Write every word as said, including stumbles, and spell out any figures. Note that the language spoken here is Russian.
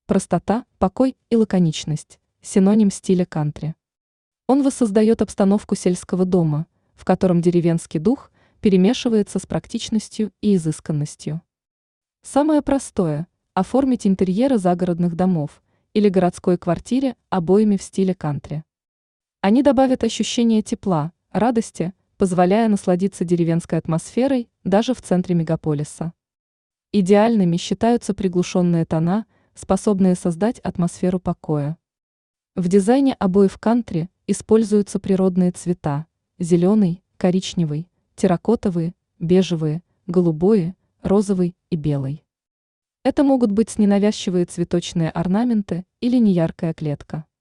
Простота, покой и лаконичность – синоним стиля кантри. Он воссоздает обстановку сельского дома, в котором деревенский дух перемешивается с практичностью и изысканностью. Самое простое – оформить интерьеры загородных домов или городской квартире обоями в стиле кантри. Они добавят ощущение тепла, радости, позволяя насладиться деревенской атмосферой даже в центре мегаполиса. Идеальными считаются приглушенные тона, способные создать атмосферу покоя. В дизайне обоев кантри используются природные цвета – зеленый, коричневый, терракотовые, бежевые, голубой, розовый и белый. Это могут быть ненавязчивые цветочные орнаменты или неяркая клетка.